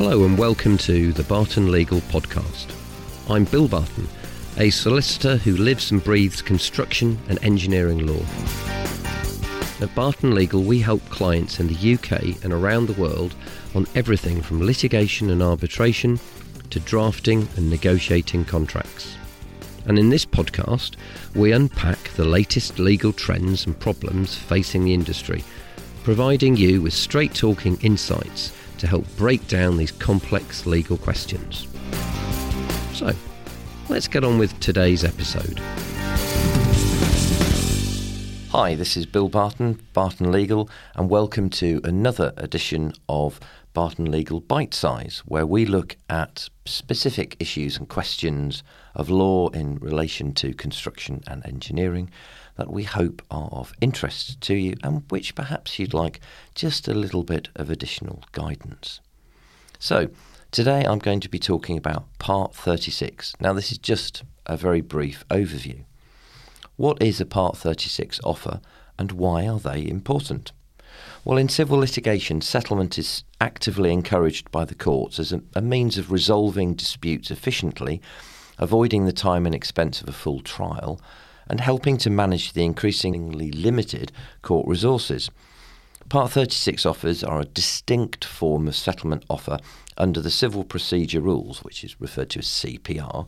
Hello and welcome to the Barton Legal Podcast. I'm Bill Barton, a solicitor who lives and breathes construction and engineering law. At Barton Legal, we help clients in the UK and around the world on everything from litigation and arbitration to drafting and negotiating contracts. And in this podcast, we unpack the latest legal trends and problems facing the industry, providing you with straight-talking insights to help break down these complex legal questions. So, let's get on with today's episode. Hi, this is Bill Barton, Barton Legal, and welcome to another edition of Barton Legal Bite Size, where we look at specific issues and questions of law in relation to construction and engineering that we hope are of interest to you and which perhaps you'd like just a little bit of additional guidance. So, today I'm going to be talking about Part 36. Now, this is just a very brief overview. What is a Part 36 offer and why are they important? Well, in civil litigation, settlement is actively encouraged by the courts as a means of resolving disputes efficiently, avoiding the time and expense of a full trial, and helping to manage the increasingly limited court resources. Part 36 offers are a distinct form of settlement offer under the Civil Procedure Rules, which is referred to as CPR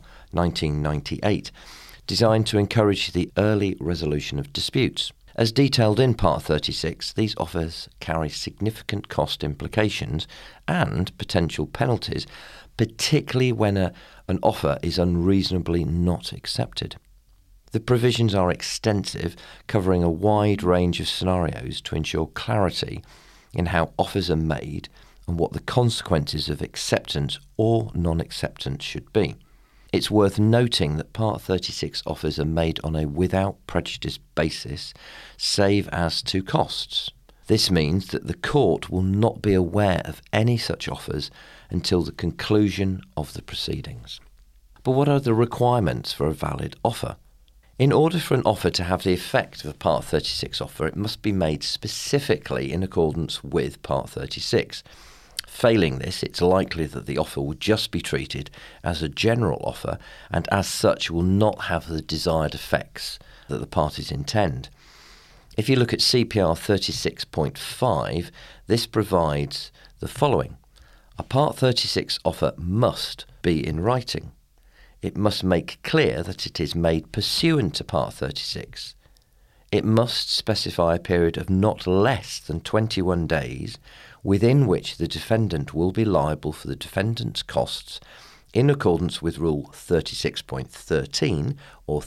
1998, designed to encourage the early resolution of disputes. As detailed in Part 36, these offers carry significant cost implications and potential penalties, particularly when an offer is unreasonably not accepted. The provisions are extensive, covering a wide range of scenarios to ensure clarity in how offers are made and what the consequences of acceptance or non-acceptance should be. It's worth noting that Part 36 offers are made on a without prejudice basis, save as to costs. This means that the court will not be aware of any such offers until the conclusion of the proceedings. But what are the requirements for a valid offer? In order for an offer to have the effect of a Part 36 offer, it must be made specifically in accordance with Part 36. Failing this, it's likely that the offer will just be treated as a general offer and as such will not have the desired effects that the parties intend. If you look at CPR 36.5, this provides the following. A Part 36 offer must be in writing. It must make clear that it is made pursuant to Part 36. It must specify a period of not less than 21 days within which the defendant will be liable for the defendant's costs in accordance with Rule 36.13 or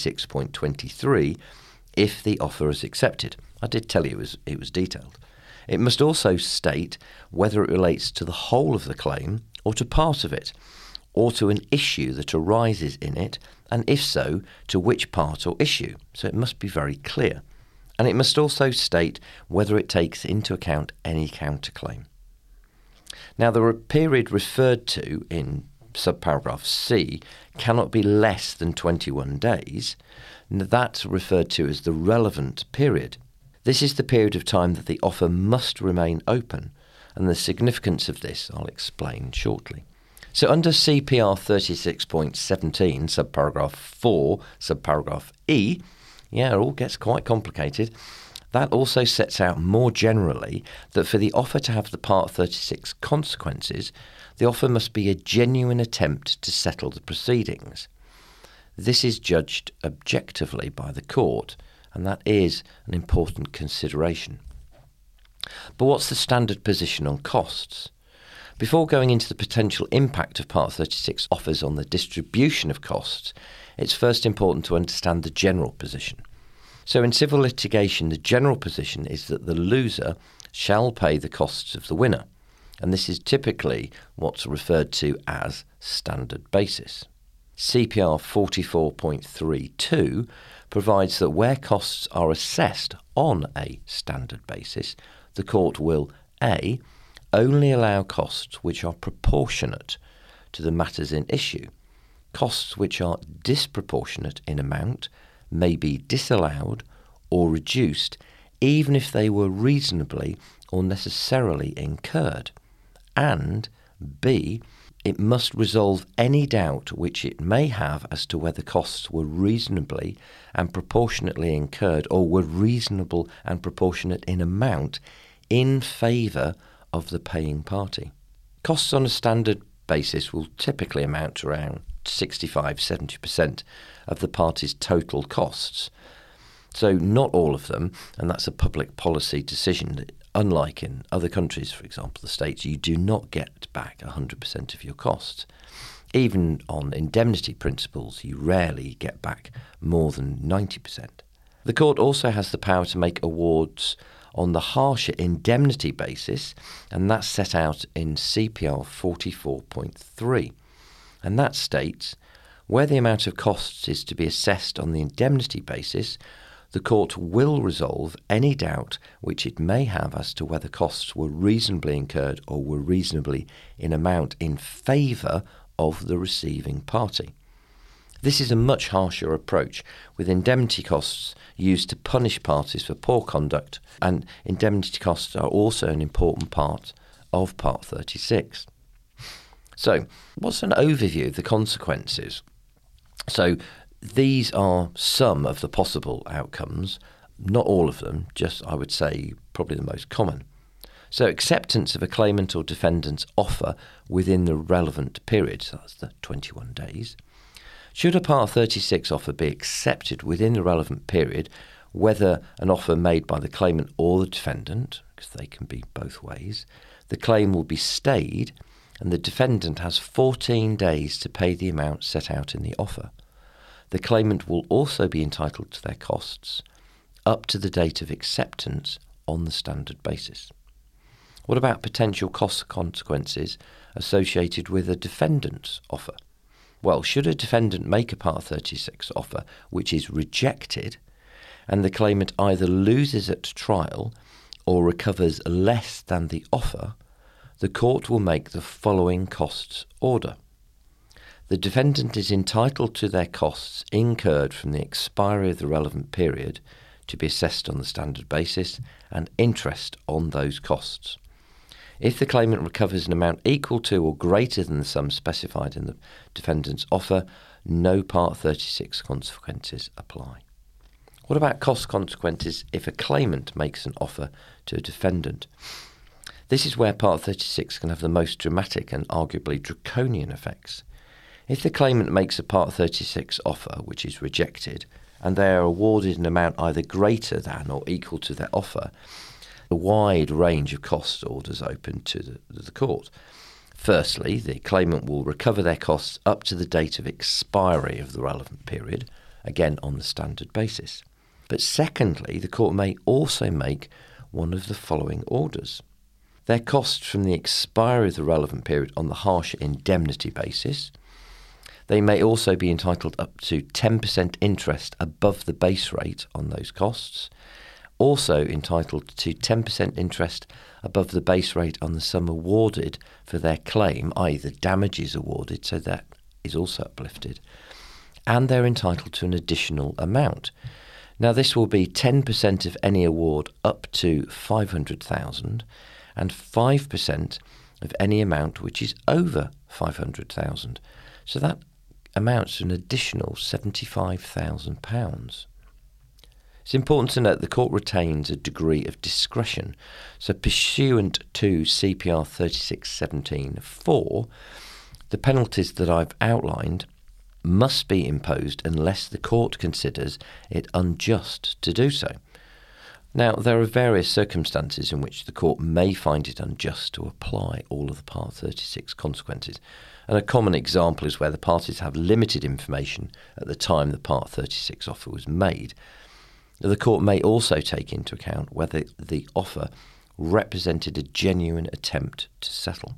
36.23 if the offer is accepted. I did tell you it was detailed. It must also state whether it relates to the whole of the claim or to part of it, or to an issue that arises in it, and if so, to which part or issue. So it must be very clear. And it must also state whether it takes into account any counterclaim. Now, the period referred to in subparagraph C cannot be less than 21 days. That's referred to as the relevant period. This is the period of time that the offer must remain open, and the significance of this I'll explain shortly. So under CPR 36.17, subparagraph 4, subparagraph E, it all gets quite complicated. That also sets out more generally that for the offer to have the Part 36 consequences, the offer must be a genuine attempt to settle the proceedings. This is judged objectively by the court, and that is an important consideration. But what's the standard position on costs? Before going into the potential impact of Part 36 offers on the distribution of costs, it's first important to understand the general position. So in civil litigation, the general position is that the loser shall pay the costs of the winner, and this is typically what's referred to as standard basis. CPR 44.32 provides that where costs are assessed on a standard basis, the court will A. only allow costs which are proportionate to the matters in issue. Costs which are disproportionate in amount may be disallowed or reduced even if they were reasonably or necessarily incurred. And B, it must resolve any doubt which it may have as to whether costs were reasonably and proportionately incurred or were reasonable and proportionate in amount in favour of the paying party. Costs on a standard basis will typically amount to around 65-70% of the party's total costs. So not all of them, and that's a public policy decision. Unlike in other countries, for example, the States, you do not get back 100% of your costs. Even on indemnity principles, you rarely get back more than 90%. The court also has the power to make awards on the harsher indemnity basis, and that's set out in CPR 44.3. And that states, where the amount of costs is to be assessed on the indemnity basis, the court will resolve any doubt which it may have as to whether costs were reasonably incurred or were reasonably in amount in favour of the receiving party. This is a much harsher approach, with indemnity costs used to punish parties for poor conduct, and indemnity costs are also an important part of Part 36. So, what's an overview of the consequences? So, these are some of the possible outcomes, not all of them, just I would say probably the most common. So acceptance of a claimant or defendant's offer within the relevant period, so that's the 21 days. Should a Part 36 offer be accepted within the relevant period, whether an offer made by the claimant or the defendant, because they can be both ways, the claim will be stayed and the defendant has 14 days to pay the amount set out in the offer. The claimant will also be entitled to their costs up to the date of acceptance on the standard basis. What about potential cost consequences associated with a defendant's offer? Well, should a defendant make a Part 36 offer which is rejected and the claimant either loses at trial or recovers less than the offer, the court will make the following costs order. The defendant is entitled to their costs incurred from the expiry of the relevant period to be assessed on the standard basis and interest on those costs. If the claimant recovers an amount equal to or greater than the sum specified in the defendant's offer, no Part 36 consequences apply. What about cost consequences if a claimant makes an offer to a defendant? This is where Part 36 can have the most dramatic and arguably draconian effects. If the claimant makes a Part 36 offer which is rejected and they are awarded an amount either greater than or equal to their offer, a wide range of cost orders open to the court. Firstly, the claimant will recover their costs up to the date of expiry of the relevant period, again on the standard basis. But secondly, the court may also make one of the following orders. Their costs from the expiry of the relevant period on the harsher indemnity basis. They may also be entitled up to 10% interest above the base rate on those costs. Also entitled to 10% interest above the base rate on the sum awarded for their claim, i.e. the damages awarded, so that is also uplifted. And they're entitled to an additional amount. Now this will be 10% of any award up to $500,000 and 5% of any amount which is over $500,000. So that amounts to an additional £75,000. It's important to note the court retains a degree of discretion. So pursuant to CPR 3617(4), the penalties that I've outlined must be imposed unless the court considers it unjust to do so. Now, there are various circumstances in which the court may find it unjust to apply all of the Part 36 consequences. And a common example is where the parties have limited information at the time the Part 36 offer was made. The court may also take into account whether the offer represented a genuine attempt to settle.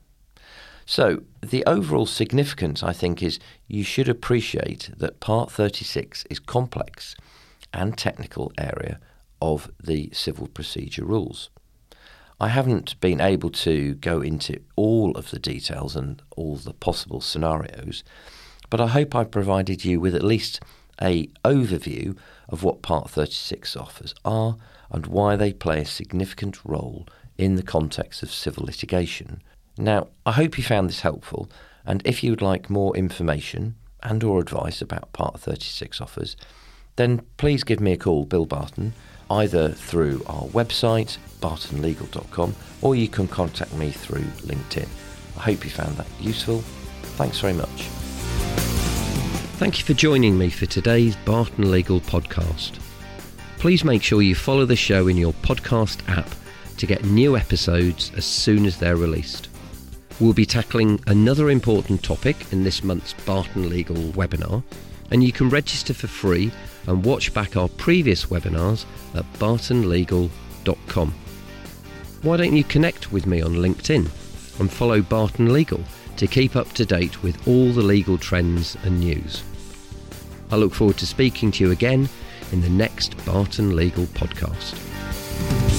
So, the overall significance, I think, is you should appreciate that Part 36 is complex and technical area of the civil procedure rules. I haven't been able to go into all of the details and all the possible scenarios, but I hope I provided you with at least an overview of what Part 36 offers are and why they play a significant role in the context of civil litigation Now, I hope you found this helpful, and if you would like more information and or advice about Part 36 offers, then please give me a call, Bill Barton, either through our website, bartonlegal.com, or you can contact me through LinkedIn. I hope you found that useful. Thanks very much. Thank you for joining me for today's Barton Legal podcast. Please make sure you follow the show in your podcast app to get new episodes as soon as they're released. We'll be tackling another important topic in this month's Barton Legal webinar, and you can register for free and watch back our previous webinars at bartonlegal.com. Why don't you connect with me on LinkedIn and follow Barton Legal to keep up to date with all the legal trends and news. I look forward to speaking to you again in the next Barton Legal podcast.